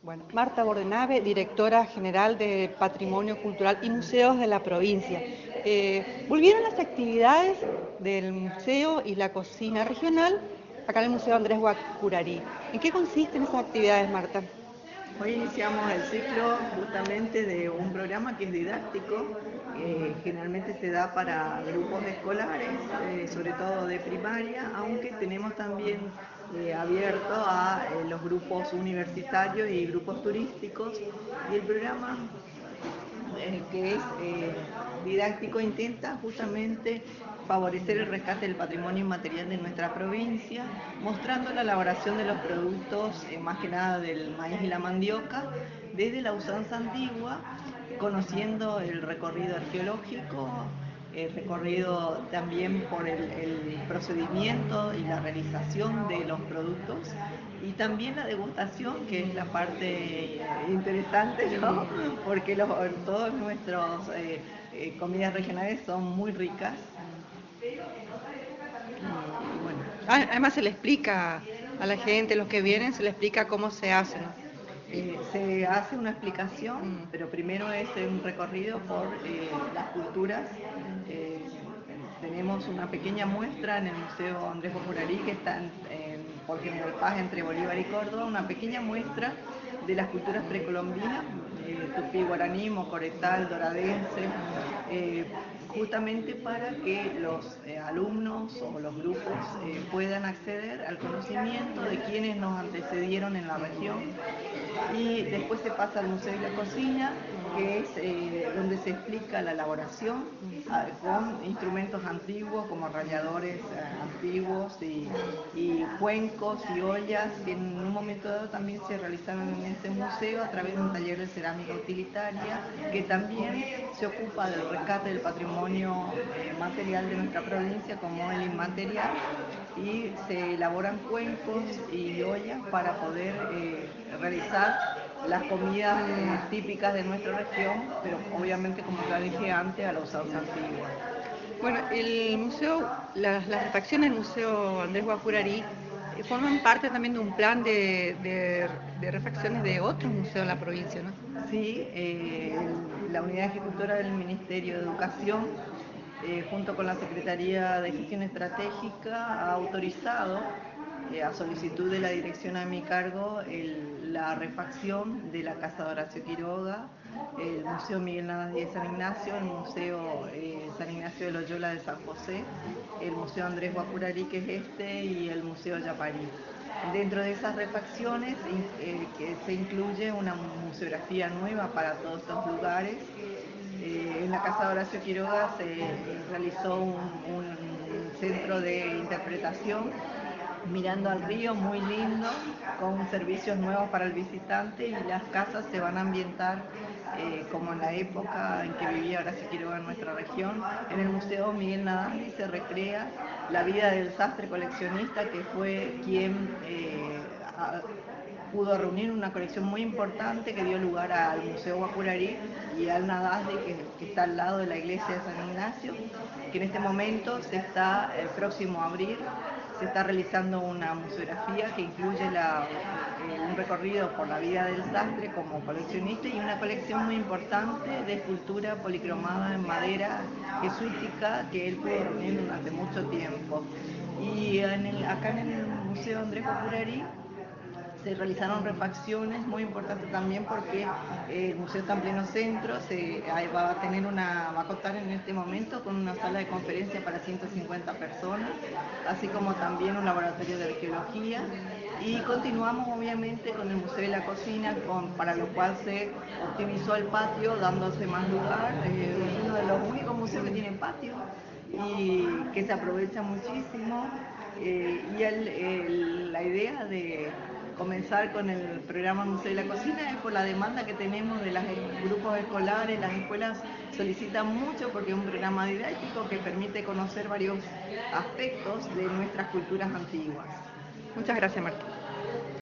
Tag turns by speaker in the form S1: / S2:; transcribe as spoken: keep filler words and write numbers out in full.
S1: Bueno, Marta Bordenave, directora general de Patrimonio Cultural y Museos de la provincia. Eh, volvieron las actividades del museo y la cocina regional acá en el Museo Andrés Guacurarí. ¿En qué consisten esas actividades, Marta?
S2: Hoy iniciamos el ciclo justamente de un programa que es didáctico, que generalmente se da para grupos escolares, eh, sobre todo de primaria, aunque tenemos también eh, abierto a eh, los grupos universitarios y grupos turísticos. Y el programa eh, que es eh, didáctico, intenta justamente favorecer el rescate del patrimonio inmaterial de nuestra provincia, mostrando la elaboración de los productos, eh, más que nada del maíz y la mandioca, desde la usanza antigua, conociendo el recorrido arqueológico, el recorrido también por el, el procedimiento y la realización de los productos, y también la degustación, que es la parte interesante, ¿no? Porque los, todos nuestros eh, eh, comidas regionales son muy ricas.
S1: Y bueno, además se le explica a la gente, los que vienen, se le explica cómo se hace, ¿no?
S2: Eh, se hace una explicación,
S1: Mm.
S2: pero primero es un recorrido por eh, las culturas. Eh, tenemos una pequeña muestra en el Museo Andrés Guacurarí, que está en, en, por General Paz, entre Bolívar y Córdoba, una pequeña muestra de las culturas precolombinas, eh, tupí, guaraní, mocoretal, doradense, eh, justamente para que los eh, alumnos o los grupos eh, puedan acceder al conocimiento de quienes nos antecedieron en la región. Y después se pasa al Museo de la Cocina, que es eh, donde se explica la elaboración eh, con instrumentos antiguos como ralladores eh, antiguos y, y cuencos y ollas, que en un momento dado también se realizaron en este museo a través de un taller de cerámica utilitaria, que también se ocupa del rescate del patrimonio eh, material de nuestra provincia como el inmaterial, y se elaboran cuencos y ollas para poder eh, realizar las comidas eh, típicas de nuestra región, pero obviamente, como ya dije antes, a la usanza antigua.
S1: Bueno, el museo, las, las refacciones del Museo Andrés Guacurarí eh, forman parte también de un plan de, de, de refacciones de otros museos en la provincia, ¿no?
S2: Sí, eh, la unidad ejecutora del Ministerio de Educación, eh, junto con la Secretaría de Gestión Estratégica, ha autorizado, eh, a solicitud de la dirección a mi cargo, el, la refacción de la Casa de Horacio Quiroga, el Museo Miguel Nadas de San Ignacio, el Museo eh, San Ignacio de Loyola de San José, el Museo Andrés Guacurarí, que es este, y el Museo Yaparí. Dentro de esas refacciones eh, que se incluye una museografía nueva para todos estos lugares. Eh, en la Casa de Horacio Quiroga se realizó un, un centro de interpretación mirando al río, muy lindo, con servicios nuevos para el visitante, y las casas se van a ambientar eh, como en la época en que vivía Horacio Quiroga en nuestra región. En el Museo Miguel Nadasdy se recrea la vida del sastre coleccionista, que fue quien eh, a, pudo reunir una colección muy importante que dio lugar al Museo Guacurarí y al Nadasdy, que, que está al lado de la iglesia de San Ignacio, que en este momento se está eh, próximo a abrir. Se está realizando una museografía que incluye la, eh, un recorrido por la vida del sastre como coleccionista, y una colección muy importante de escultura policromada en madera jesuítica que él pudo reunir durante mucho tiempo. Y en el, acá en el Museo Andrés Guacurarí se realizaron refacciones muy importantes también, porque eh, el museo está en pleno centro, se, va a tener una, va a contar en este momento con una sala de conferencia para ciento cincuenta personas, así como también un laboratorio de arqueología. Y continuamos obviamente con el Museo de la Cocina, con, para lo cual se optimizó el patio dándose más lugar. Eh, es uno de los únicos museos que tiene patio y que se aprovecha muchísimo. Eh, y el, el, la idea de comenzar con el programa Museo de la Cocina es por la demanda que tenemos de los grupos escolares. Las escuelas solicitan mucho porque es un programa didáctico que permite conocer varios aspectos de nuestras culturas antiguas.
S1: Muchas gracias, Marta.